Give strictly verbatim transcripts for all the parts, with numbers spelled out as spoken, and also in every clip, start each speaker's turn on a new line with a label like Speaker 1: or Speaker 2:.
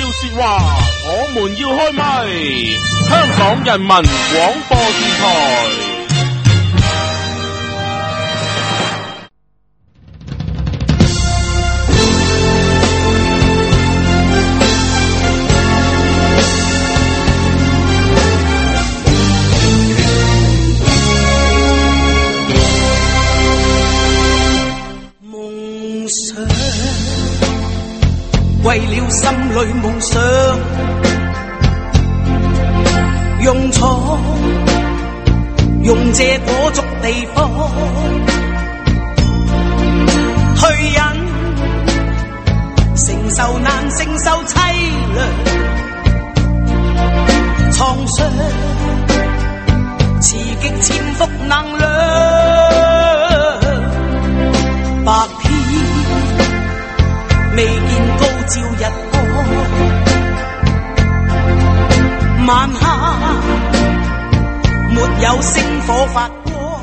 Speaker 1: 要說話，我們要開咪。香港人民廣播電台。
Speaker 2: 為了心裏夢想，用闖用這裹足地方，去忍承受難承受凄涼，創傷刺激潛伏能量，白天未見高照日光，晚黑沒有星火發光。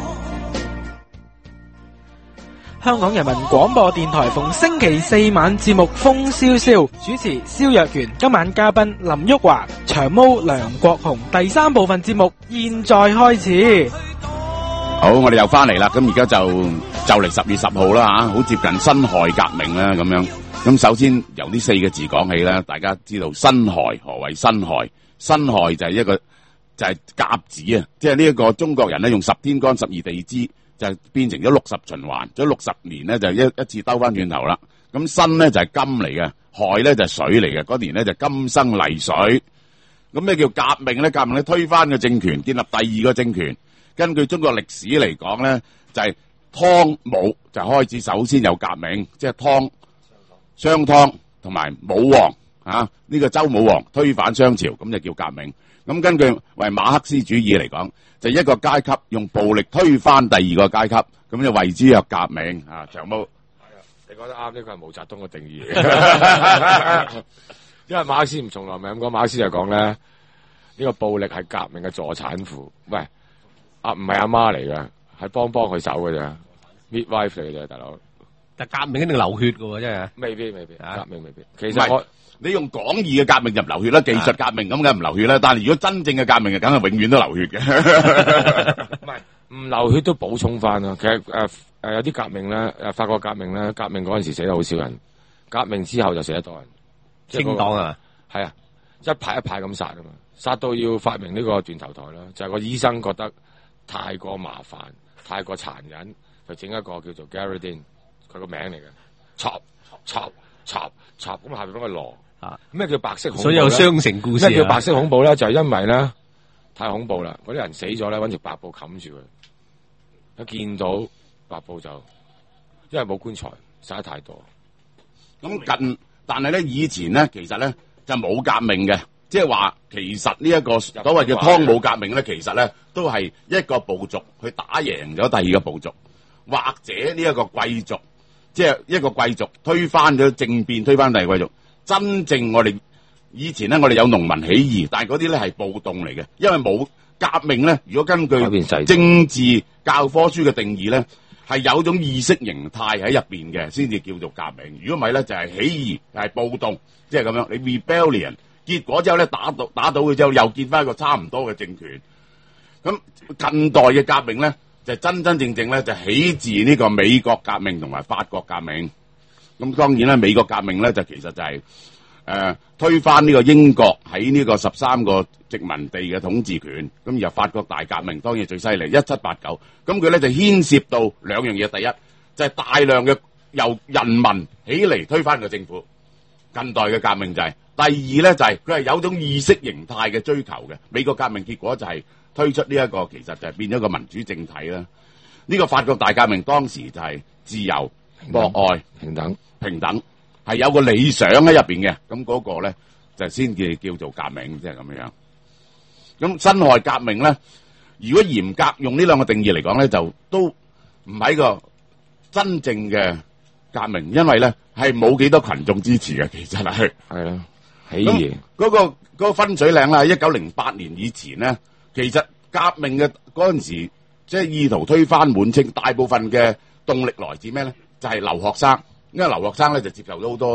Speaker 3: 香港人民廣播電台逢星期四晚節目風蕭蕭，主持蕭若權，今晚嘉賓林旭華、長毛、梁國雄。第三部分節目現在開始。
Speaker 4: 好，我哋又翻嚟啦，咁而家就就嚟十月十號啦吓，好接近辛亥革命啦咁樣。咁首先由呢四個字講起啦，大家知道辛亥，何謂辛亥？辛亥就係一個就係甲子啊，即係呢一個中國人咧用十天干十二地支就變成咗六十循環，咗六十年咧就一一次兜翻轉頭啦。咁辛咧就係金嚟嘅，亥咧就係水嚟嘅，嗰年咧就金生麗水。咁咩叫革命咧？革命咧推翻個政權，建立第二個政權。根據中國歷史嚟講咧，就係湯武就開始首先有革命，即係湯。商湯同埋武王啊，呢個周武王推反商朝，咁就叫革命。咁根據為馬克思主義嚟講，就一個階級用暴力推翻第二個階級，咁就為之有革命啊。長毛，係啊，
Speaker 5: 你講得啱，呢個係毛澤東嘅定義。因為馬克思唔從來咪咁講，馬克思就講咧，呢個暴力係革命嘅助產婦。喂，啊唔係阿媽嚟嘅，係幫幫佢手嘅咋 midwife 嚟嘅啫，大佬。
Speaker 6: 但革命一定流血嘅喎，真係。
Speaker 5: 未必未必，革命未必。其實我
Speaker 4: 你用廣義嘅革命就唔流血啦，技術革命咁梗唔流血啦。但係如果真正嘅革命，就梗係永遠都流血嘅。
Speaker 5: 唔係唔流血都補充翻啦。其實誒誒有啲革命咧，誒法國革命咧，革命嗰陣時死得好少人，革命之後就死得多人。
Speaker 6: 清黨啊，
Speaker 5: 係啊，一排一排咁殺啊嘛，殺到要發明呢個斷頭台啦，就係個醫生覺得太過麻煩、太過殘忍，就整一個叫做 Garridin。佢個名嚟嘅，插插插插咁下邊嗰個羅啊，咩叫白色恐怖？
Speaker 6: 所以有雙城故事。
Speaker 5: 咩叫白色恐怖咧？就係、是、因為咧太恐怖啦，嗰啲人死咗咧，搵條白布冚住佢，一見到白布就，因為冇棺材，殺得太多。
Speaker 4: 咁近，但係咧以前咧，其實咧就冇革命嘅，即係話其實呢一個所謂嘅湯武革命咧，其實咧都係一個部族去打贏咗第二個部族，或者呢一個貴族。即係一個貴族推翻咗政變，推翻第二個貴族。真正我哋以前咧，我哋有農民起義，但係嗰啲咧係暴動嚟嘅，因為冇革命咧。如果根據政治教科書嘅定義咧，係有種意識形態喺入邊嘅，先至叫做革命。如果唔係咧，就係起義，係暴動，即係咁樣。你 rebellion， 結果之後咧打到打到佢之後，又見翻一個差唔多嘅政權。咁近代嘅革命咧，就真真正正咧就起自呢個美國革命同埋法國革命。咁當然啦，美國革命咧就其實就係、是、誒、呃、推翻呢個英國喺呢個十三個殖民地嘅統治權。咁而法國大革命當然最犀利，一七八九。咁佢咧就牽涉到兩樣嘢，第一就係、是、大量嘅由人民起嚟推翻個政府。近代嘅革命就係、是、第二咧就係佢係有種意識形態嘅追求嘅。美國革命結果就係、是。推出呢、這、一個其實就係變咗個民主政體啦。呢、這個法國大革命當時就係自由、博愛、
Speaker 5: 平等、
Speaker 4: 平等，係有個理想喺入邊嘅。咁嗰個咧就先至叫做革命，即係咁樣。咁辛亥革命咧，如果嚴格用呢兩個定義嚟講咧，就都唔係個真正嘅革命，因為咧係冇幾多群眾支持嘅，其實係
Speaker 5: 係啦。起義
Speaker 4: 嗰、那個嗰、那個分水嶺啦，一九零八年以前咧。其實革命嘅嗰陣時，即係意圖推翻滿清，大部分嘅動力來自咩咧？就係、是、留學生，因為留學生咧就接受咗好多誒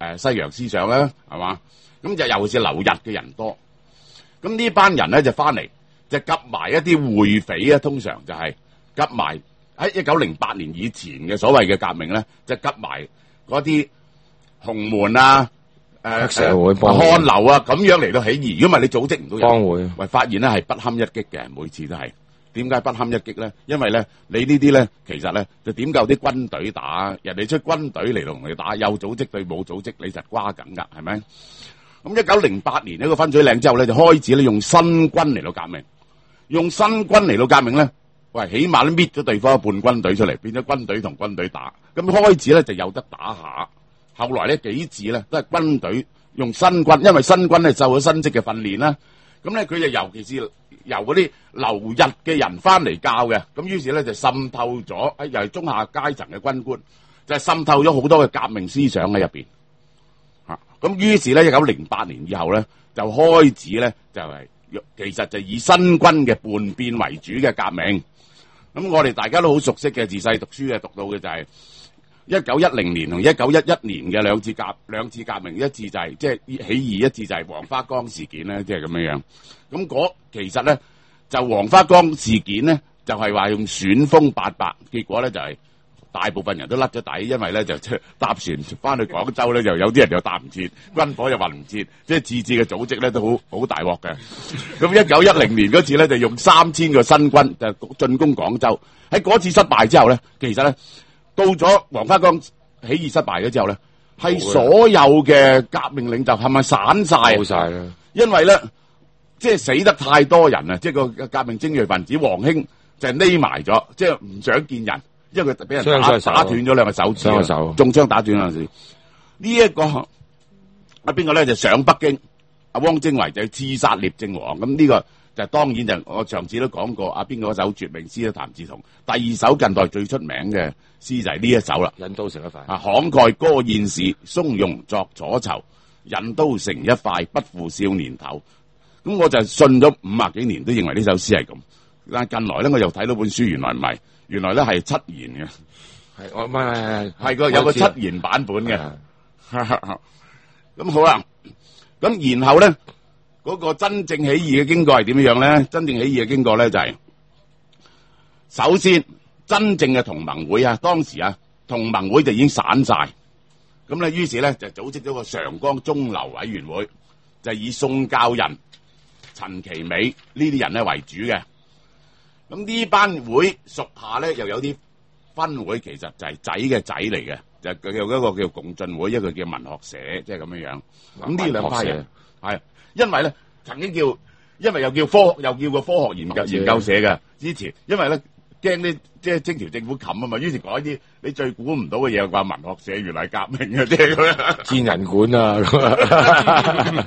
Speaker 4: 誒西洋思想啦，係嘛？咁就尤其是留日嘅人多。咁呢班人咧就翻嚟，就夾埋一啲會匪啊，通常就係夾埋喺一九零八年以前嘅所謂嘅革命咧，就夾埋嗰啲洪門啊、誒
Speaker 5: 社會幫會
Speaker 4: 漢流啊咁樣嚟到起義。如果唔係你組織唔到人，
Speaker 5: 幫會
Speaker 4: 喂，發現咧係不堪一擊嘅，每次都係。點解不堪一擊咧？因為咧，你呢啲咧，其實咧就點夠啲軍隊打，人哋出軍隊嚟同你打，有組織對冇組織，你實瓜緊㗎，係咪？咁一九零八年呢個分水嶺之後咧，就開始咧用新軍嚟到革命，用新軍嚟到革命咧，喂，起碼都搣咗對方一半軍隊出嚟，變咗軍隊同軍隊打，咁開始咧就有得打下。後來咧幾次咧都係軍隊用新軍，因為新軍咧受咗新式嘅訓練啦，咁咧佢就尤其是由嗰啲留日嘅人翻嚟教嘅，咁於是咧就滲透咗，誒又係中下階層嘅軍官，就係滲透咗好多嘅革命思想喺入邊。嚇，咁於是咧一九零八年以後咧，就開始咧就係、是、其實就以新軍嘅叛變為主嘅革命。咁我哋大家都好熟悉嘅，自細讀書嘅讀到嘅就係一九一零年同一九一一年嘅兩次革兩次革命，一次就係即係起義，一次就係黃花崗事件咧，即係咁樣樣。咁嗰其實咧就黃花崗事件咧就係、是、話用旋風八百，結果咧就係、是、大部分人都甩咗底，因為咧就搭船翻去廣州咧，就有啲人又搭唔切，軍火又運唔切，即係自治嘅組織咧都好好大鑊嘅。咁一九一零年嗰次咧就用三千個新軍就進攻廣州，喺嗰次失敗之後咧，其實咧到咗黃花崗起義失敗咗之後咧，係所有嘅革命領袖係咪散晒？
Speaker 5: 冇晒啦，
Speaker 4: 因為咧。即係死得太多人啊！即係個革命精鋭分子黃興就匿埋咗，即係唔想見人，因為佢俾人打打斷咗兩個手指，中槍打斷嗰陣時。呢一個啊邊個咧就上北京，阿汪精衛就刺殺聶政王。咁呢個就當然就我上次都講過，阿邊個首絕命詩咧，譚嗣同。第二首近代最出名嘅詩就係呢一首啦，
Speaker 5: 引刀成一塊。
Speaker 4: 啊，慷慨歌燕市，從容作楚囚，引刀成一塊，不負少年頭。咁我就信咗五啊幾年，都認為呢首詩係咁。但係近來咧，我又睇到本書，原來唔係，原來咧係七言嘅。
Speaker 5: 係我唔係
Speaker 4: 係個有個七言版本嘅。咁好啦，咁然後咧，嗰、那個真正起義嘅經過係點樣咧？真正起義嘅經過咧就係、是，首先真正嘅同盟會啊，當時啊同盟會就已經散晒。咁咧，於是咧就組織咗個長江中流委員會，就以宋教仁、陳其美呢啲人咧為主嘅。咁呢班會屬下咧又有啲分會，其實就係仔嘅仔嚟嘅，就佢有一個叫共進會，一個叫文學社，即係咁樣樣。咁呢兩派人係因為咧曾經叫，因為又叫科又叫個科學研究研究社嘅之前，因為咧驚啲即係清朝政府冚啊嘛，於是改啲你最估唔到嘅嘢，話文學社原來係革命嘅，即係咁樣
Speaker 5: 賤人館啊！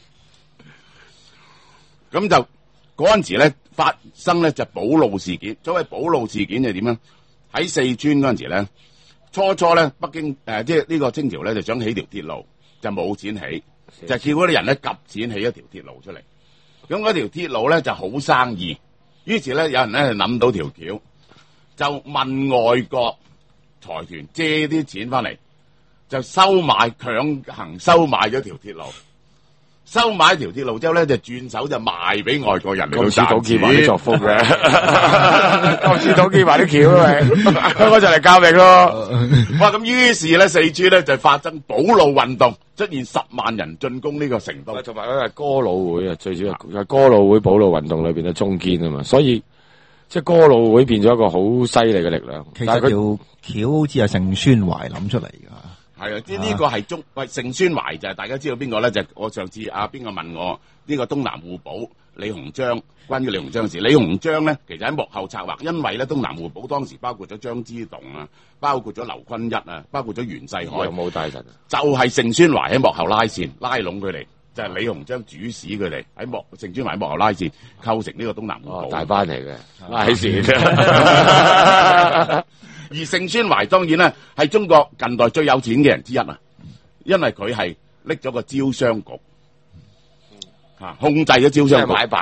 Speaker 4: 咁就嗰陣時咧發生咧就保路事件。所謂保路事件就點咧？喺四川嗰陣時咧，初初咧北京誒即係呢個清朝咧就想起條鐵路，就冇錢起，就叫嗰啲人咧夾錢起一條鐵路出嚟。咁嗰條鐵路咧就好生意，於是咧有人咧就諗到條橋，就問外國財團借啲錢翻嚟，就收買強行收買咗條鐵路。收買條鐵路之後咧，就轉手就賣俾外國人嚟到賺錢。咁似董建華啲作風嘅，咁似董建華啲橋啊！香港就嚟革命咯。哇！咁於是咧，四川咧就發生保路運動，出現十萬人進攻呢個成都。
Speaker 5: 同埋咧係哥老會啊，最主要係哥老會保路運動裏邊嘅中堅啊嘛，所以即係哥老會變咗一個好犀利嘅力量。
Speaker 7: 其實條橋好似係盛宣懷諗出嚟㗎。
Speaker 4: 係啊，即係呢個係中喂盛宣懷就係大家知道邊個咧？就係、我上次啊邊個問我呢、呢個東南互保李鴻章，關於李鴻章嘅事。李鴻章咧其實喺幕後策劃，因為咧東南互保當時包括咗張之洞啊，包括咗劉坤一啊，包括咗袁世凱，
Speaker 5: 有冇大臣？
Speaker 4: 就係盛宣懷喺幕後拉線拉攏佢哋，就係、是、李鴻章主使佢哋喺幕盛宣懷喺幕後拉線，構成呢個東南互保、
Speaker 5: 哦、大班嚟嘅拉線。
Speaker 4: 而盛宣懷當然咧係中國近代最有錢嘅人之一啊，因為佢係拎咗個招商局，吓控制咗招商局，
Speaker 5: 買辦，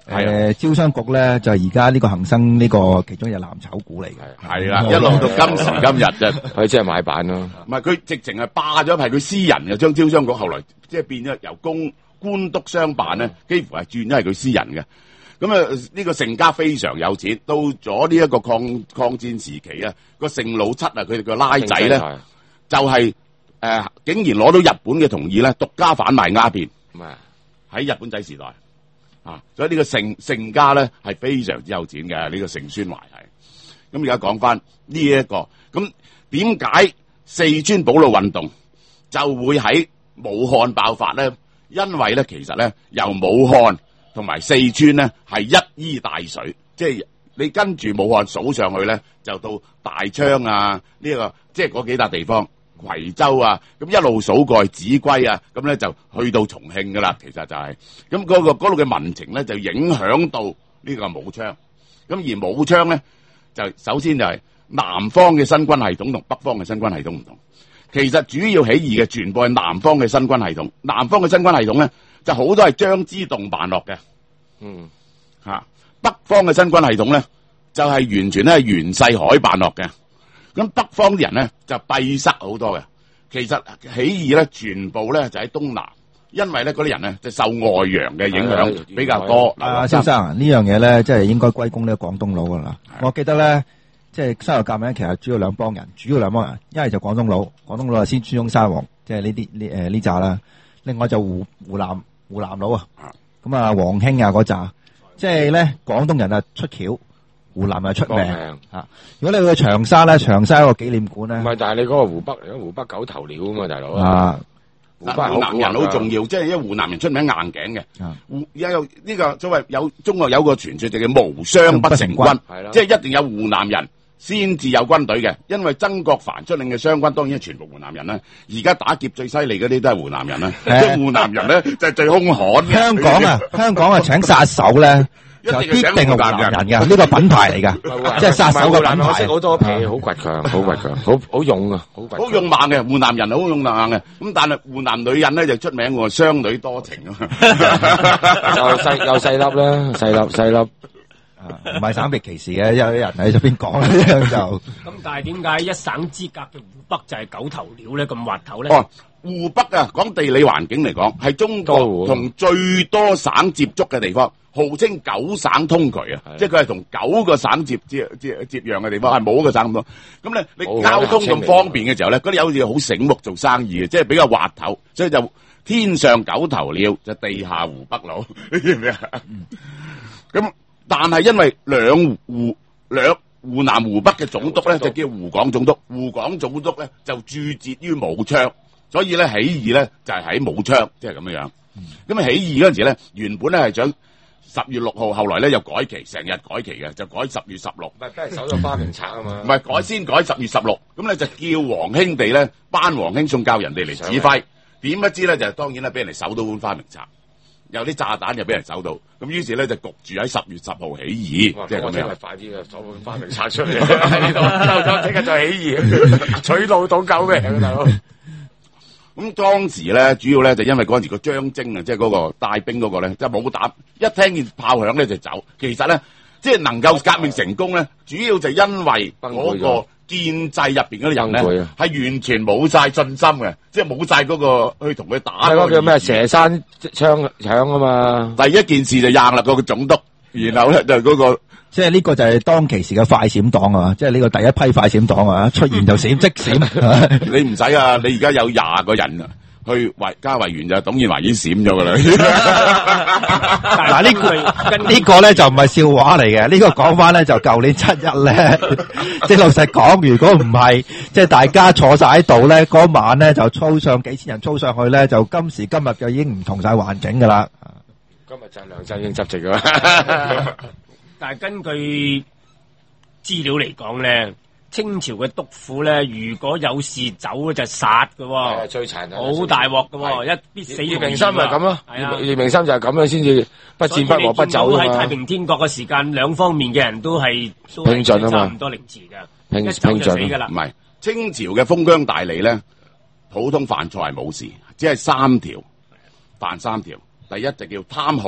Speaker 7: 誒，招商局咧就係而家呢個恒生呢個其中一隻藍籌股嚟嘅，
Speaker 4: 係啦，一路到今時今日啫，
Speaker 5: 佢即係買板咯。
Speaker 4: 唔係佢直情係霸咗，係佢私人嘅，將招商局後來即係變咗由公官督商辦咧，幾乎係轉咗係佢私人嘅。咁啊，呢個盛家非常有錢，到咗呢一個抗抗戰時期啊，個盛老七啊，佢哋個拉仔咧就係、是、誒、呃，竟然攞到日本嘅同意咧，獨家販賣鴉片，喺日本仔時代。啊，所以呢個盛盛家咧係非常之有錢嘅，呢、這個盛宣懷係。咁而家講翻呢一個，咁點解四川保路運動就會喺武漢爆發咧？因為咧，其實咧由武漢同埋四川咧係一衣帶水，即係你跟住武漢數上去咧，就到大昌啊呢、這個即係嗰幾笪地方。惠州啊，咁一路數過去秭歸啊，咁咧就去到重慶噶啦，其實就係咁嗰個嗰度嘅民情咧就影響到呢個武昌，咁而武昌咧就首先就係南方嘅新軍系統同北方嘅新軍系統唔同，其實主要起義嘅全部係南方嘅新軍系統，南方嘅新軍系統咧就好多係張之洞辦落嘅，嗯吓，北方嘅新軍系統咧就係完全咧係袁世凱辦落嘅。咁北方啲人咧就閉塞好多嘅，其實起義咧全部咧就喺東南，因為咧嗰啲人咧就受外洋嘅影響比較多。
Speaker 7: 阿先生啊，呢樣嘢咧即係應該歸功呢個廣東佬噶啦。我記得咧，即係辛亥革命其實主要兩幫人，主要兩幫人，一係就廣東佬，廣東佬係先孫中山王，即係呢啲呢誒呢紮啦。另外就湖湖南湖南佬啊，咁啊黃興啊嗰紮，即係咧廣東人啊出橋。湖南係出名嚇，如果你去長沙咧，長沙有個紀念館咧，
Speaker 5: 唔係，但係你嗰個湖北嚟講，湖北九頭鳥啊嘛，大佬
Speaker 7: 啊，
Speaker 4: 湖北湖南人好重要，即係因為湖南人出名硬頸嘅，湖有呢個所謂有中國有個傳說就叫無雙不成軍，即係一定有湖南人先至有軍隊嘅，因為曾國藩出領嘅湘軍當然係全部湖南人啦，而家打劫最犀利嗰啲都係湖南人啦，即係湖南人咧就係最兇悍。
Speaker 7: 香港啊，香港啊請殺手咧。就必定係湖南人嘅，呢個品牌嚟㗎，即係殺手嘅品牌。
Speaker 5: 識好多皮，好倔強，好倔強，好好勇啊，好
Speaker 4: 好勇猛嘅湖南人，好勇猛嘅。咁但係湖南女人咧就出名喎，雙女多情啊嘛，
Speaker 5: 又細又細粒啦，細粒細粒，
Speaker 7: 唔係省別歧視嘅，有啲人喺入邊講呢樣就。
Speaker 8: 咁但係點解一省之隔嘅湖北就係九頭鳥咧咁滑頭咧？
Speaker 4: 哦，湖北啊，講地理環境嚟講，係中國同最多省接觸嘅地方。號稱九省通衢啊，即係佢係同九個省接接接接壤嘅地方，係冇一個省咁多。咁咧，你交通咁方便嘅時候咧，嗰啲有好似好醒目做生意嘅，即係比較滑頭，所以就天上九頭鳥，就地下湖北佬，你知唔知啊？咁但係因為兩湖兩湖南湖北嘅總督咧，就叫湖廣總督，湖廣總督咧就駐節於武昌，所以咧起義咧就係喺武昌，即係咁樣樣。咁啊起義嗰陣時咧，原本咧係想。十月六號，後來咧又改期，成日改期嘅，就改十月十六。
Speaker 5: 唔係，都係守咗花名冊啊嘛。
Speaker 4: 唔係改先改十月十六，咁咧就叫皇兄弟咧，班皇兄送教人哋嚟指揮。點不知咧就當然咧俾人哋搜到碗花名冊，有啲炸彈又俾人搜到，咁於是咧就焗住喺十月十號起義，即係咁樣。
Speaker 5: 快啲啊，搜碗花名冊出嚟喺呢度，即刻就起義，取老黨救命啊大佬！
Speaker 4: 咁當時咧，主要咧就因為嗰陣時個張征啊，即係嗰個帶兵嗰個咧，即係冇膽，一聽見炮響咧就走。其實咧，即係能夠革命成功咧，主要就因為嗰個建制入邊嗰啲人咧，係完全冇晒信心嘅，即係冇晒嗰個去同佢打。
Speaker 5: 係嗰個叫咩？蛇山槍響啊嘛！
Speaker 4: 第一件事就硬啦，嗰個總督，然後咧就嗰個。
Speaker 7: 即係呢個就係當其時嘅快閃黨啊！即係呢個第一批快閃黨啊，出現就閃即閃。
Speaker 4: 你唔使啊！你而家有廿個人啊，去維加維園就董建華已經閃咗噶啦。
Speaker 7: 嗱呢個呢個咧就唔係笑話嚟嘅，呢個講翻咧就舊年七一咧，即係老實講，如果唔係即係大家坐晒喺度咧，嗰晚咧就操上幾千人操上去咧，就今時今日就已經唔同晒環境噶啦。
Speaker 5: 今日就係梁振英執政噶。
Speaker 8: 但係根據資料嚟講咧，清朝嘅督府咧，如果有事走就殺㗎喎，
Speaker 5: 最殘忍，
Speaker 8: 好大鑊㗎喎，一必死。葉
Speaker 5: 明心咪咁咯，葉明心就係咁樣先至不戰不和不走啊嘛。
Speaker 8: 喺太平天國嘅時間，兩方面嘅人都係
Speaker 5: 拼盡啊嘛，
Speaker 8: 差唔多凌遲㗎，
Speaker 5: 拼
Speaker 8: 一走就死㗎啦。
Speaker 4: 唔係清朝嘅封疆大吏咧，普通犯錯係冇事，只係三條犯三條。第一就叫貪豪。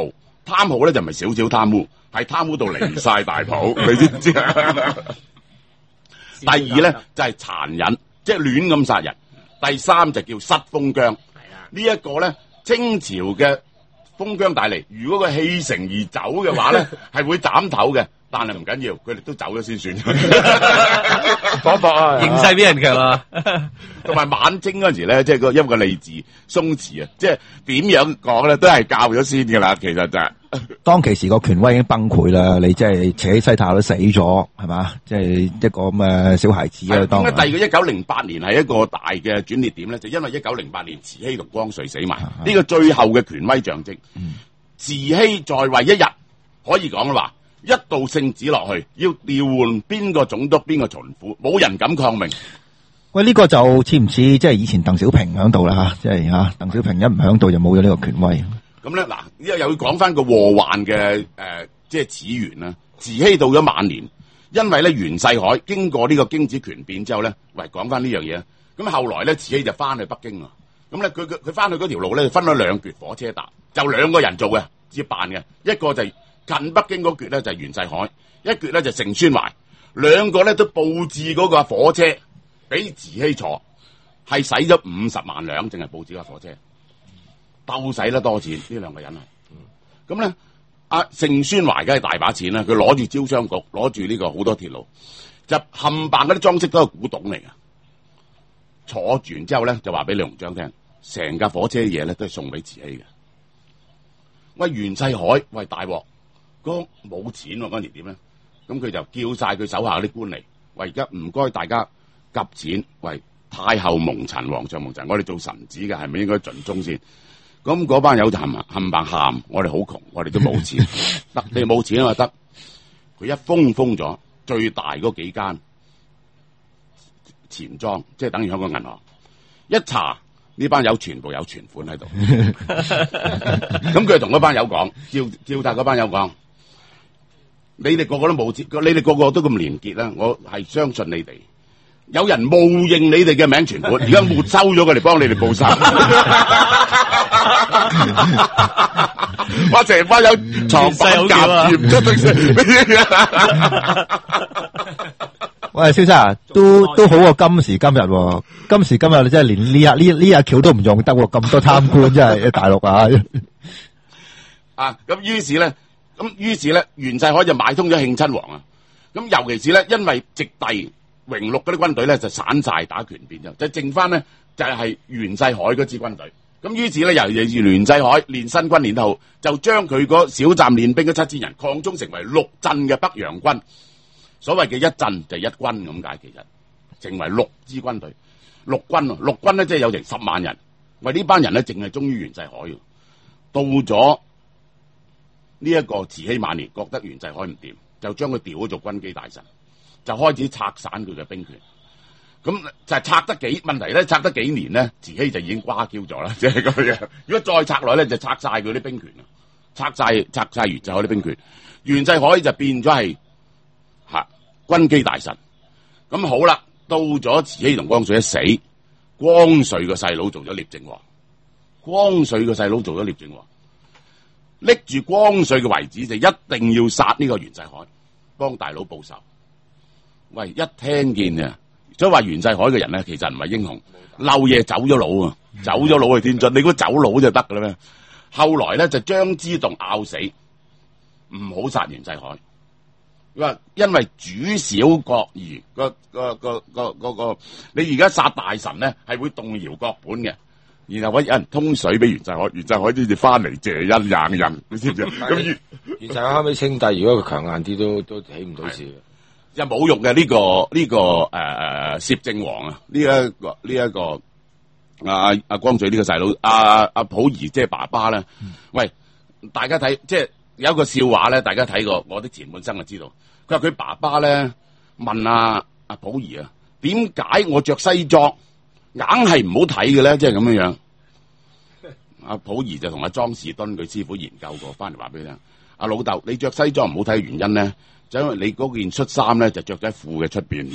Speaker 4: 貪好咧就唔係少少貪污，係貪污到離晒大譜，你知唔知啊？第二咧就係、是、殘忍，即係亂咁殺人。第三就叫失封疆。呢一個咧，清朝嘅封疆大吏，如果佢棄城而走嘅話咧，係會斬頭嘅。但係唔緊要，佢哋都走咗先算。
Speaker 5: 搏搏啊，
Speaker 6: 形勢俾人強啊！
Speaker 4: 同埋晚清嗰陣時咧，即係個因為個吏治鬆弛啊，即係點樣講咧，都係教咗先㗎啦。其實就係、
Speaker 7: 當其時個權威已經崩潰啦，你即係扯西塔都死咗，係嘛？即係一個咁嘅小孩子啊。當
Speaker 4: 點解第二個一九零八年係一個大嘅轉捩點咧？就因為一九零八年慈禧同光緒死埋，呢、啊、個最後嘅權威象徵。嗯、慈禧在位一日，可以講啦話。一道聖旨落去，要調換邊個總督邊個巡撫，冇人敢抗命。
Speaker 7: 喂，呢、這個就似唔似即係以前鄧小平響度啦吓，即係吓鄧小平一唔響度就冇咗呢個權威。
Speaker 4: 咁咧嗱，依家又要講翻個禍患嘅誒、呃，即係始源啦。慈禧到咗晚年，因為咧袁世凱經過呢個京紫權變之後咧，喂講翻呢樣嘢。咁後來咧，慈禧就翻去北京啊。咁咧，佢佢佢翻去嗰條路咧，分咗兩橛火車搭，就兩個人做嘅接辦嘅，一個就係、是。近北京嗰橛咧就係袁世凱，一橛咧就盛宣懷，兩個咧都佈置嗰個火車俾慈禧坐，係使咗五十萬兩，淨係佈置架火車，鬥使得多錢呢兩個人啊！咁咧，阿盛宣懷梗係大把錢啦，佢攞住招商局，攞住呢個好多鐵路，就冚唪唥嗰啲裝飾都係古董嚟嘅。坐住完之後咧，就話俾李鴻章聽，成架火車嘅嘢咧都係送俾慈禧嘅。喂，袁世凱，喂大鑊！嗰冇錢喎，嗰陣時點咧？咁佢就叫晒佢手下啲官嚟，喂而家唔該大家急錢，喂太后蒙塵，皇上蒙塵，我哋做臣子嘅係咪應該盡忠先？咁嗰班友就冚冚唪喊，我哋好窮，我哋都冇錢，得你冇錢啊得，佢一封封咗最大嗰幾間錢莊，即係等於香港銀行，一查呢班友全部有存款喺度，咁佢同嗰班友講，叫叫晒嗰班友講。你哋個個都冇錢，你哋個個都咁廉潔啦，我係相信你哋。有人冒認你哋嘅名存款，而家沒收咗佢哋，幫你哋報仇。哇！成班有藏板夾住唔出
Speaker 7: 喂，蕭生啊，都都好過今時今日喎。今時今日你真係連呢日呢呢日橋都唔用得喎，咁多貪官真係喺大陸啊！
Speaker 4: 啊，咁於是咧。咁於是咧，袁世凱就買通咗慶親王啊！咁尤其是咧，因為直隸榮祿嗰啲軍隊咧就散晒打權變咗，就剩翻咧就係、是、袁世凱嗰支軍隊。咁於是咧，尤其是袁世凱練新軍練得好，就將佢個小站練兵嘅七千人擴充成為六鎮嘅北洋軍。所謂嘅一鎮就係一軍咁解，其實成為六支軍隊，六軍啊，六軍咧即係有成十萬人。喂，呢班人咧淨係忠於袁世凱。到咗呢一個慈禧晚年，覺得袁世凱唔掂，就將佢調咗做軍機大臣，就開始拆散佢嘅兵權。咁就係拆得幾問題咧？拆得幾年咧？慈禧就已經瓜 Q 咗啦，即係咁樣。如果再拆落咧，就拆晒佢啲兵權啦，拆晒拆晒袁世凱啲兵權。袁世凱就變咗係吓軍機大臣。咁好啦，到咗慈禧同光緒一死，光緒個細佬做咗攝政王，光緒個細佬做咗攝政王。拎住光緒嘅遺旨就一定要殺呢個袁世凱，幫大佬報仇。喂，一聽見啊，所以話袁世凱嘅人咧，其實唔係英雄，漏夜走咗佬啊，走咗佬去天津。你估走佬就得噶啦咩？後來咧就張之洞拗死，唔好殺袁世凱。佢話因為主小國疑，個個個個個個，你而家殺大臣咧係會動搖國本嘅。然後搵有人通水俾袁世凱，袁世凱先至翻嚟謝恩硬人，你知唔知？咁袁
Speaker 5: 袁世凱後尾稱帝，如果佢強硬啲，都都起唔到事嘅。
Speaker 4: 又冇用嘅呢個呢、這個誒誒攝政王啊，呢、這、一個呢一、這個阿阿光緒呢個細佬，阿阿溥儀即係爸爸咧。嗯、喂，大家睇即係有一個笑話咧，大家睇過我啲前半生就知道。佢話佢爸爸咧問阿阿溥儀啊，點解我着西裝？硬係唔好睇嘅咧，即係咁樣樣。阿溥儀就同阿莊士敦佢師傅研究過，翻嚟話俾你聽。阿老豆，你着西裝唔好睇嘅原因咧，就因為你嗰件恤衫咧就着咗喺褲嘅出邊。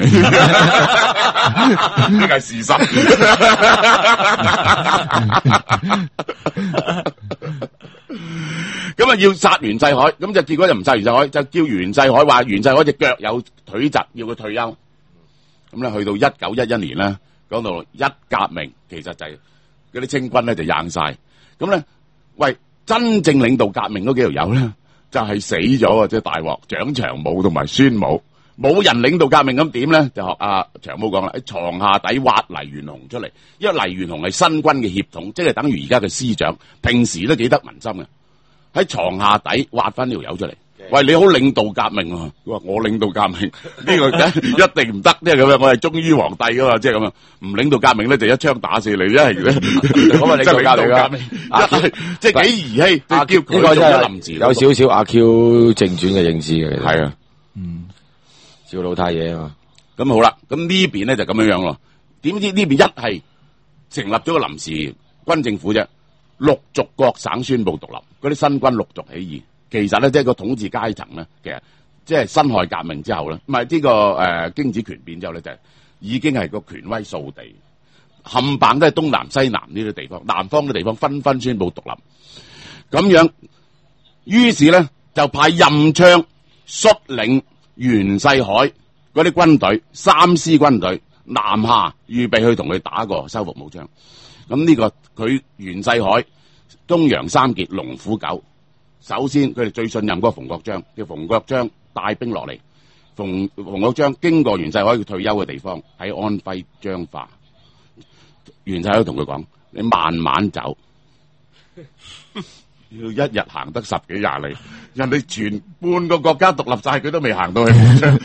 Speaker 4: 呢個係事實。 咁啊要殺袁世凱，咁就結果就唔殺袁世凱，就叫袁世凱話袁世凱隻腳有腿疾，要佢退休。咁咧去到一九一一年咧，講到一革命，其實就係嗰啲清軍咧就硬晒。咁咧，喂，真正領導革命嗰幾條友咧，就係、是、死咗啊！即係大鑊，蔣長武同埋孫武，冇人領導革命咁點咧？就學阿、啊、長武講啦，喺床下底挖黎元洪出嚟，因為黎元洪係新軍嘅協統，即係等於而家嘅司長，平時都幾得民心嘅。喺床下底挖翻呢條友出嚟，喂，你好領導革命啊！佢話我領導革命，呢個一定唔得，即係咁樣，我係忠於皇帝噶嘛，即係咁樣，唔領導革命咧就一槍打死你，一係咧咁啊領導革命，一係即係幾兒戲，阿 Q 呢個真係臨時
Speaker 5: 有少少阿 Q 正傳嘅影子嘅，
Speaker 4: 係啊，
Speaker 7: 嗯，
Speaker 5: 趙老太爺啊嘛，
Speaker 4: 咁好啦，咁呢邊咧就咁樣樣咯，點知呢邊一係成立咗個臨時軍政府啫。陸續各省宣布獨立，嗰啲新軍陸續起義。其實咧，即係個統治階層咧，其實即係辛亥革命之後咧，唔係呢個誒京子權變之後咧，就係、已經係個權威掃地，冚唪都係東南西南呢啲地方，南方嘅地方紛紛宣布獨立。咁樣，於是咧就派任昌率領袁世凱嗰啲軍隊，三師軍隊南下，預備去同佢打個收復武昌。咁呢個佢袁世凱、東洋三傑、龍虎九，首先佢哋最信任嗰個馮國璋，叫馮國璋帶兵落嚟。馮馮國璋經過袁世凱佢退休嘅地方喺安徽彰化，袁世凱同佢講：你慢慢走，要一日行得十幾廿里，人哋全半個國家獨立晒，佢都未行到去武昌。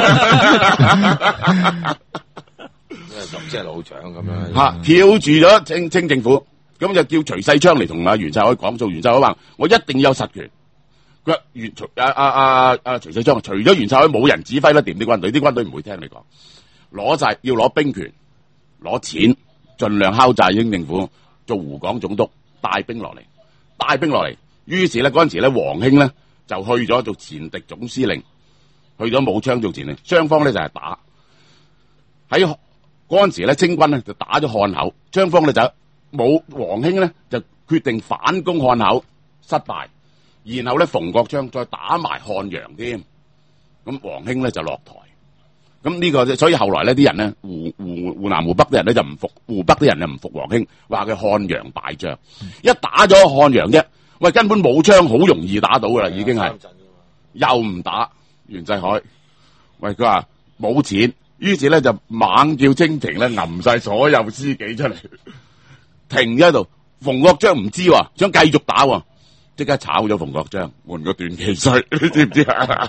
Speaker 5: 即係老蔣咁樣，
Speaker 4: 吓跳住咗清清政府，咁就叫徐世昌嚟同阿袁世凱講數。袁世凱話：我一定要有實權。佢話袁徐阿阿阿阿徐世昌，除咗袁世凱冇人指揮得掂啲軍隊，啲軍隊唔會聽你講，攞晒要攞兵權，攞錢，盡量敲詐英政府，做湖廣總督，帶兵落嚟，帶兵落嚟。於是咧嗰陣時咧，黃興咧就去咗做前敵總司令，去咗武昌做前令，雙方咧就係打喺。嗰陣時咧，清軍咧就打咗漢口，雙方咧就冇黃興咧就決定反攻漢口，失敗，然後咧馮國璋再打埋漢陽添，咁黃興咧就落台，咁呢個所以後來呢啲人咧湖湖湖南湖北啲人咧就唔服，湖北啲人就唔服黃興，話佢漢陽敗將，一打咗漢陽啫，喂根本武昌好容易打到噶啦，已經係又唔打袁世凱，喂佢話冇錢。於是咧就猛叫清廷咧揞晒所有私己出嚟，停咗喺度。馮國璋唔知，想繼續打，即刻炒咗馮國璋，換個段祺瑞，你知唔知啊？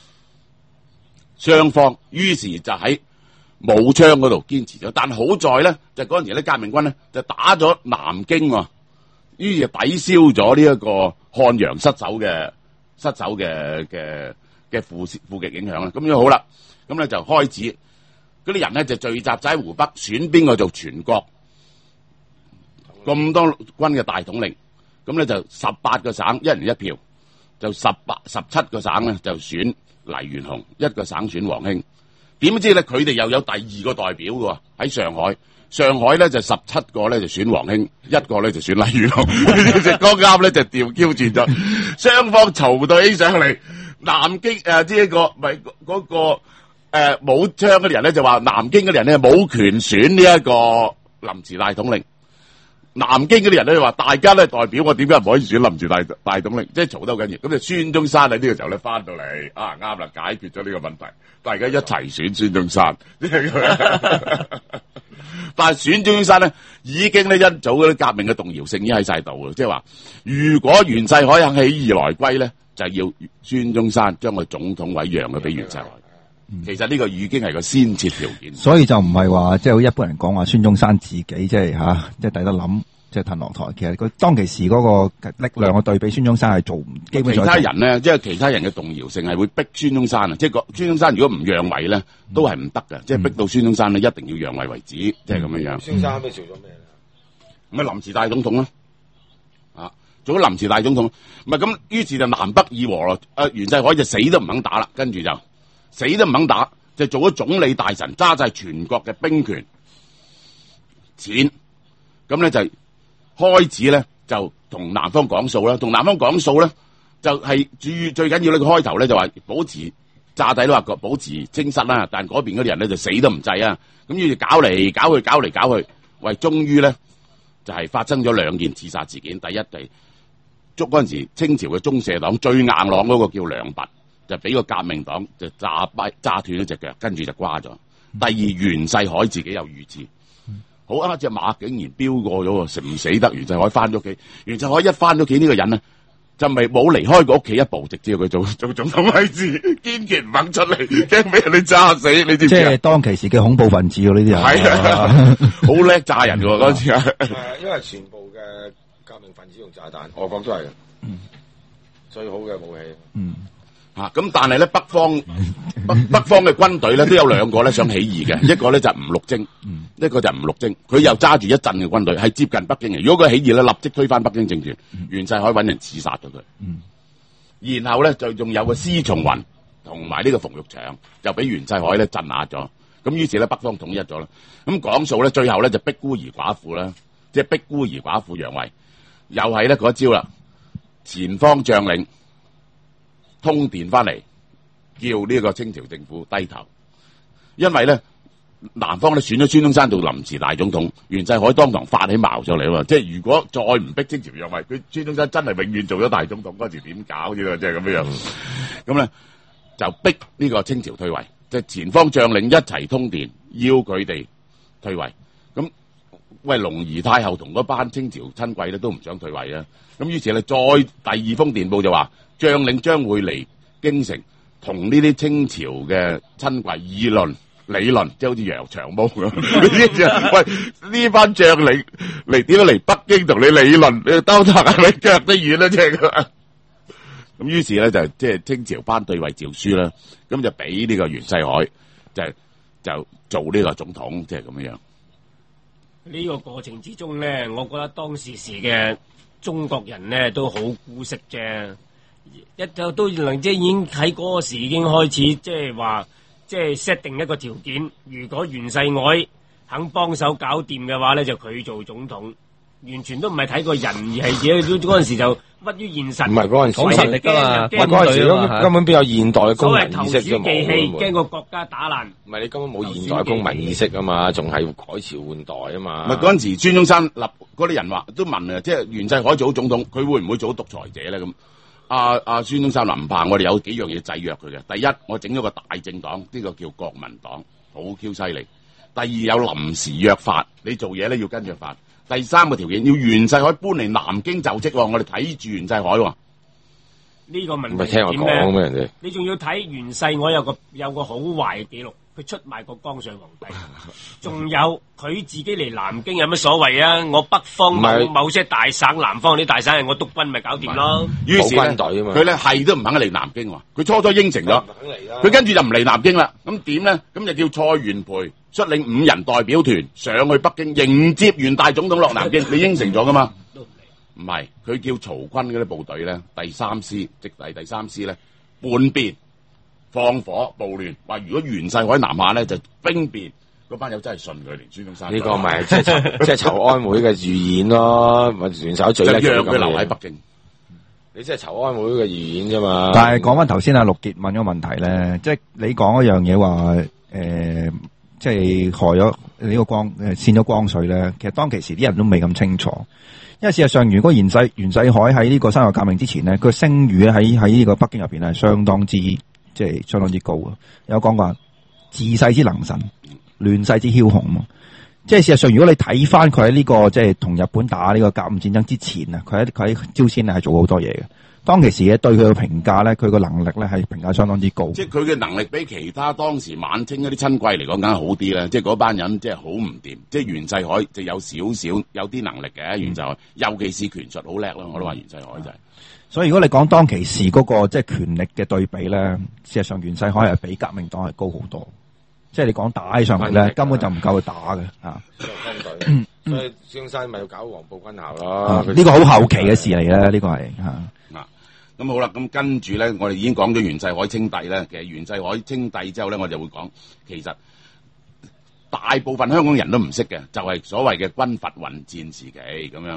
Speaker 4: 雙方於是就喺武昌嗰度堅持咗，但好在咧就嗰陣時咧革命軍咧就打咗南京，於是抵消咗呢一個漢陽失守嘅失守嘅嘅嘅負負極影響啦。咁樣好啦，咁咧就開始。嗰啲人咧就聚集喺湖北，選邊個做全國咁多軍嘅大統領，咁咧就十八個省一人一票，就十八十七個省咧就選黎元洪，一個省選黃興。點知咧佢哋又有第二個代表嘅喺上海，上海咧就十七個咧就選黃興，一個咧就選黎元洪，隻歌啱咧就調 Q 轉咗，雙方嘈到起上嚟。南京誒，即係個咪嗰個。誒、呃，武昌嗰啲人咧就話南京嗰啲人咧冇權選呢一個臨時大統領，南京嗰啲人咧就話大家咧代表我點解唔可以選臨時大大統領？即係嘈得好緊要。咁就孫中山喺呢個時候咧翻到嚟，啊啱啦，解決咗呢個問題，大家一齊選孫中山。但係選孫中山咧已經咧一早嗰啲革命嘅動搖性已經喺晒度啦，即係話如果袁世凱肯起義來歸咧，就要孫中山將個總統位讓佢俾袁世凱。其實呢個已經係個先設條件，
Speaker 7: 所以就唔係話即係好一般人講話孫中山自己即係吓，即係抵得諗，即係褪落台。其實佢當其時嗰個力量嘅對比，孫中山係做唔基本上。
Speaker 4: 其他人咧，即係其他人嘅動搖性係會逼孫中山啊！即係個孫中山如果唔讓位咧，都係唔得嘅。即係逼到孫中山咧，一定要讓位為止，即係咁樣樣。
Speaker 5: 孫中山都做咗咩咧？
Speaker 4: 咁啊，臨時大總統啦，啊，做咗臨時大總統，唔係咁，於是就南北議和咯。誒，袁世凱就死都唔肯打啦，跟住就。死都唔肯打，就做咗總理大臣，揸晒全國嘅兵權錢，咁咧就開始咧就同南方講數啦，同南方講數咧就係最最緊要呢個開頭咧就話保持炸底都話保持清室啦，但嗰邊嗰啲人咧就死都唔制啊，咁於是搞嚟搞去搞嚟搞去，喂，終於咧就係、是、發生咗兩件刺殺事件。第一就捉嗰陣時清朝嘅中社黨最硬朗嗰個叫梁拔，就俾個革命黨就炸跛炸斷咗隻腳，跟住就瓜咗。第二袁世凱自己有遇刺，好啊！隻馬竟然飆過咗喎，食唔死得。袁世凱翻咗屋企，袁世凱一翻咗屋企呢個人呢，就咪冇離開過屋企一步，直至佢做做總統位置，堅決唔肯出嚟，驚俾人哋炸死。你知唔知？
Speaker 7: 即係當其時嘅恐怖分子喎，呢啲人
Speaker 4: 係啊，好叻炸人㗎喎嗰陣時啊！
Speaker 5: 因為全部嘅革命分子用炸彈，我講都係嘅，嗯，最好嘅武器。
Speaker 7: 嗯。
Speaker 4: 吓咁、啊，但係咧北方北北方嘅軍隊咧都有兩個咧想起義嘅，一個咧就係吳六楨，嗯、一個就係吳六楨，佢又揸住一陣嘅軍隊，係接近北京嘅。如果佢起義咧，立即推翻北京政權，嗯、袁世凱揾人刺殺咗佢。嗯、然後咧就仲有個司松雲同埋呢個馮玉祥，就俾袁世凱咧鎮壓咗。咁於是咧北方統一咗啦。咁講數咧，最後咧就逼孤兒寡婦啦，即係逼孤兒寡婦讓位，又係咧嗰一招啦。前方將領通電翻嚟，叫呢個清朝政府低頭，因為咧南方咧選咗孫中山做臨時大總統，袁世凱當堂發起矛上嚟啊嘛！即係如果再唔逼清朝讓位，佢孫中山真係永遠做咗大總統，嗰時點搞啫？即係咁樣，咁咧就逼呢個清朝退位，即係前方將領一齊通電，要佢哋退位。咁喂，隆儀太后同嗰班清朝親貴咧都唔想退位啊！咁於是咧再第二封電報就話，將領將會嚟京城同呢啲清朝嘅親貴議論理論，即係好似楊長毛咁。喂，呢班將領嚟點樣嚟北京同你理論？你兜頭係咪腳得遠啦？即係咁，於是咧就即係清朝頒退位詔書啦，咁就俾呢個袁世凱就就做呢個總統，即係咁樣樣。
Speaker 8: 呢個過程之中咧，我覺得當時時嘅中國人咧都好姑息啫。一就都能即係已經喺嗰個時已經開始即係話即係 set 定一個條件，如果袁世凱肯幫手搞掂嘅話咧，就佢做總統，完全都唔係睇個人，而係自己嗰陣時就屈於現實。
Speaker 5: 唔係嗰陣時
Speaker 6: 講實力㗎嘛，
Speaker 5: 嗰陣時根本邊有現代嘅公民意識啫？
Speaker 8: 所謂投鼠忌器，驚個國家打爛。
Speaker 5: 唔係你根本冇現代公民意識啊嘛，仲係改朝換代啊嘛。
Speaker 4: 唔係嗰陣時孫中山立嗰啲人話都問啊，即係袁世凱做總統，佢會唔會做獨裁者咧咁？阿阿孫中山話唔怕，我哋有幾樣嘢制約佢嘅。第一，我整咗個大政黨，呢、這個叫國民黨，好 Q 犀利。第二，有臨時約法，你做嘢咧要跟著法。第三個條件，要袁世凱搬嚟南京就職，我哋睇住袁世凱。
Speaker 8: 呢個問題
Speaker 5: 唔係聽我講咩人哋？
Speaker 8: 你仲要睇袁世凱有個有個好壞嘅記錄，佢出賣過江上皇帝，仲有佢自己嚟南京有乜所謂啊？我北方某某些大省，南方啲大省係我督軍咪搞掂咯。
Speaker 4: 於是咧，佢咧係都唔肯嚟南京喎。佢初初應承咗，佢跟住就唔嚟南京啦。咁點咧？咁就叫蔡元培率領五人代表團上去北京迎接袁大總統落南京。你應承咗噶嘛？唔係，佢叫曹錕嗰啲部隊咧，第三師即係第三師咧，叛變、放火、暴亂，話如果袁世凱南下咧就兵變，嗰班友真係信佢，連孫中山
Speaker 5: 呢個咪即係即係籌安會嘅預演咯，咪元首最叻
Speaker 4: 就讓佢留喺北京。
Speaker 5: 你即係籌安會嘅預演啫嘛。
Speaker 7: 但係講翻頭先阿陸傑問咗問題咧，即係你講一樣嘢話誒，即係害咗呢個光誒，扇咗光水咧。其實當其時啲人都未咁清楚。因為事實上，如果袁世袁世凱喺呢個辛亥革命之前咧，佢聲譽咧喺喺呢個北京入邊係相當之即係相當之高啊！有講過治世之能臣，亂世之梟雄啊！即係事實上，如果你睇翻佢喺呢個即係同日本打呢個甲午戰爭之前啊，佢喺佢喺朝鮮係做好多嘢嘅。當其時咧對佢嘅評價咧，佢個能力咧係評價相當之高。
Speaker 4: 即係佢嘅能力比其他當時晚清嗰啲親貴嚟講，梗係好啲啦。即係嗰班人即係好唔掂。即係袁世凱就有少少有啲能力嘅，袁世凱尤其是權術好叻咯。我都話袁世凱就係、是。
Speaker 7: 所以如果你講當其時嗰、那個即係權力嘅對比咧，事實上袁世凱係比革命黨係高好多。即係你講打起上嚟咧，根本就唔夠佢打嘅嚇。
Speaker 5: 所以孫中山咪要搞黃埔軍校咯。
Speaker 7: 呢個好後期嘅事嚟嘅，呢個係嚇。
Speaker 4: 咁好啦，咁跟住咧，我哋已經講咗袁世凱稱帝咧。其實袁世凱稱帝之後咧，我就會講，其實大部分香港人都唔識嘅，就係、是、所謂嘅軍閥混戰時期咁樣。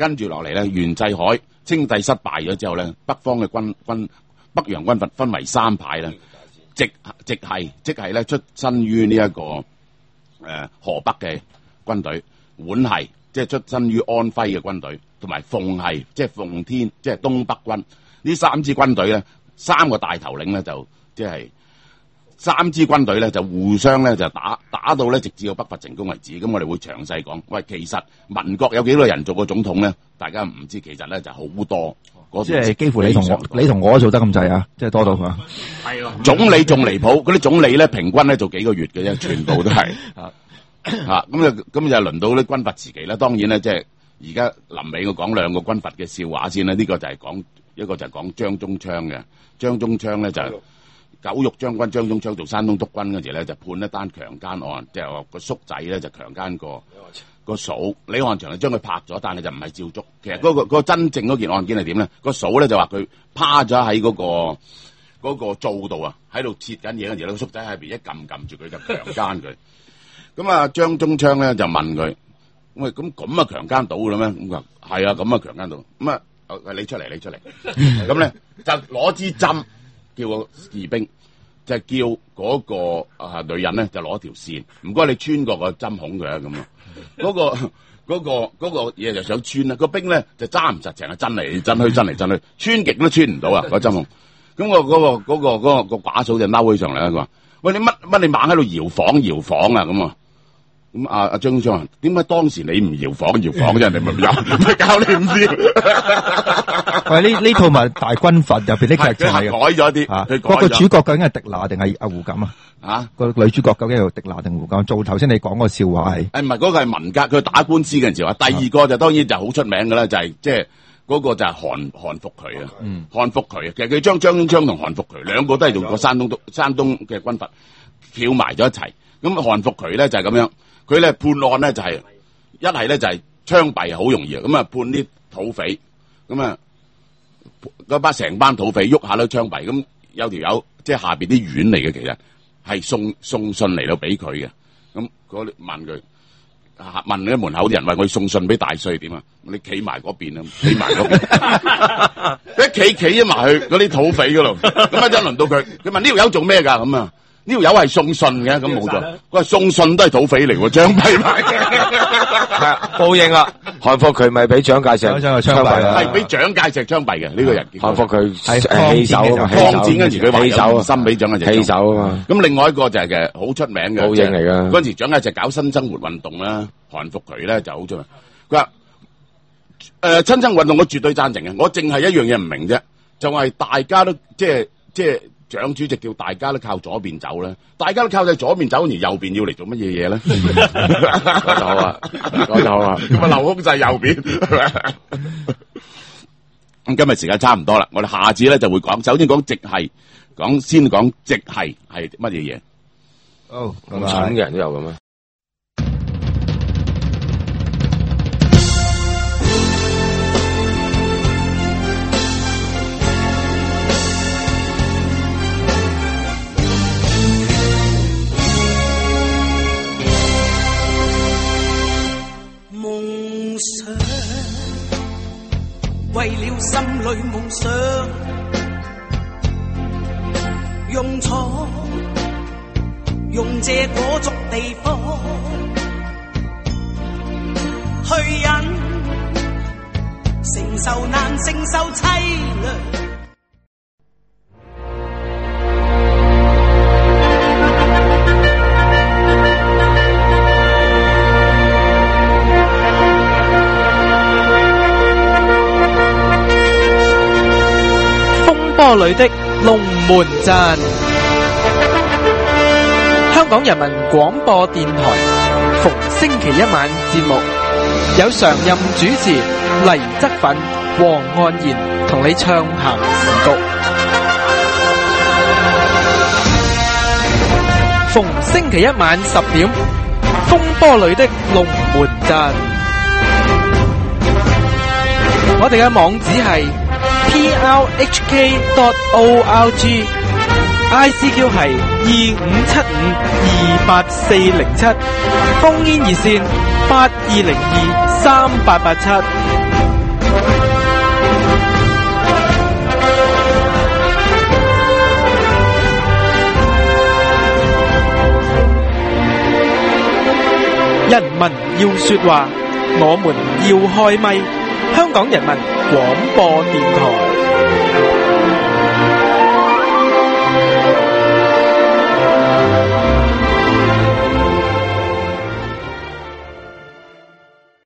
Speaker 4: 跟住落嚟咧，袁濟海稱帝失敗咗之後咧，北方嘅軍軍北洋軍閥分為三派啦，直直系即係咧出身於呢一個誒、呃、河北嘅軍隊，皖系即係出身於安徽嘅軍隊，同埋奉系即係奉天即係東北軍。呢三支軍隊咧，三個大頭領咧就即係。三支軍隊咧就互相咧就打打到咧直至到北伐成功為止。咁我哋會詳細講。喂，其實民國有幾多人做過總統咧？大家唔知，其實咧就好多。
Speaker 7: 即係幾乎你同我你同我做得咁滯啊！即係多到啊！
Speaker 8: 係咯，
Speaker 4: 總理仲離譜，嗰啲總理咧平均咧做幾個月嘅啫，全部都係啊啊！咁就咁就輪到啲軍閥時期啦。當然咧，即係而家臨尾我講兩個軍閥嘅笑話先啦。呢個就係講一個就係講張宗昌嘅。張宗昌咧就九玉將軍張宗昌做山東督軍嗰時咧，就判一單強姦案，即係話個叔仔咧就強姦過個嫂，李漢祥就將佢拍咗，但係就唔係照捉。其實嗰、嗰個嗰個真正嗰件案件係點咧？個嫂咧就話佢趴咗喺嗰個嗰個灶度啊，喺度切緊嘢嗰時咧，個叔仔喺入邊一撳撳住佢就強姦佢。咁啊，張宗昌咧就問佢：喂，咁咁啊強姦到嘅咩？咁佢話係啊，咁啊強姦到。咁啊，你出嚟，你出嚟。咁咧就攞支針。叫個士兵就係、叫嗰個啊女人咧就攞條線，唔該你穿過個針孔佢啊咁啊，嗰、嗰個嗰、嗰個嗰、嗰個嘢就想穿啦，個兵咧就揸唔實，成日震嚟震去，震嚟震去，穿極都穿唔到啊個針孔。咁、嗰個嗰、嗰個嗰、嗰個嗰、嗰個、嗰個寡嫂就嬲起上嚟啦，佢話：喂，你乜乜你猛喺度搖晃搖晃啊咁啊！咁阿阿張宗昌話：點解當時你唔搖晃搖晃，人哋咪有咪教你唔知？
Speaker 7: 喂，呢呢套咪大軍閥入邊啲劇情嚟嘅，
Speaker 4: 改咗啲。
Speaker 7: 啊，嗰個主角究竟係狄娜定係阿胡錦啊？
Speaker 4: 啊，
Speaker 7: 個女主角究竟係狄娜定胡錦？做頭先你講個笑話係？
Speaker 4: 誒唔係嗰個係文革，佢打官司嘅時候。第二個就當然就好出名嘅啦，就係即係嗰個就係韓韓復渠啊。嗯，韓復渠啊，其實佢將張宗昌同韓復渠兩個都係用過山東山東嘅軍閥翹埋咗一齊。咁韓復渠咧就係咁樣，佢咧判案咧就係、是、一係咧就係槍斃好容易啊，咁啊判啲土匪，咁啊嗰班成班土匪喐下都槍斃，咁有條友即係下邊啲縣嚟嘅，其實係送送信嚟到俾佢嘅，咁嗰啲問佢。問你門口啲人，喂，我送信俾大帥點啊？你企埋嗰邊啊，企埋嗰邊，一企企咗埋去嗰啲土匪嗰度，咁一陣輪到佢，佢問呢條友做咩噶？咁啊，呢條友係送信嘅，咁冇錯。佢話送信都係土匪嚟喎，槍斃埋，
Speaker 5: 報應啦。韓復渠咪俾蔣介石槍斃啦，
Speaker 4: 係俾蔣介石槍斃嘅呢個人。
Speaker 5: 韓復渠係棄手啊，
Speaker 4: 抗戰嗰時佢話有心俾蔣介石
Speaker 5: 棄手啊嘛。
Speaker 4: 咁另外一個就係嘅好出名嘅
Speaker 5: 報應嚟㗎。
Speaker 4: 嗰陣時蔣介石搞新生活運動啦，韓復渠咧就好出名。佢話誒新生運動我絕對贊成嘅，我淨係一樣嘢唔明啫，就係大家都即係即係。蔣主席叫大家都靠左邊走咧，大家都靠喺左邊走，而右邊要嚟做乜嘢嘢咧？
Speaker 5: 講得好啊，講得好啊，
Speaker 4: 咁啊留空就係右邊。咁今日時間差唔多啦，我哋下次咧就會講，首先講直系，講先講直系係乜嘢嘢。
Speaker 7: 好，
Speaker 5: 咁蠢嘅人都有咁啊。
Speaker 2: 為了心裏夢想，用闖用這裹足地方去忍，承受難承受凄涼。
Speaker 3: 波裏的龍門陣，香港人民廣播電台，逢星期一晚節目，有常任主持黎則奮、黃漢賢同你暢談時局。逢星期一晚十點，風波裏的龍門陣，我哋嘅網址係P R H K dot O R G I C Q 係二五七五二八四零七，烽煙熱線八二零二三八八七。 要說話，我們要開咪。香港人民廣播電台。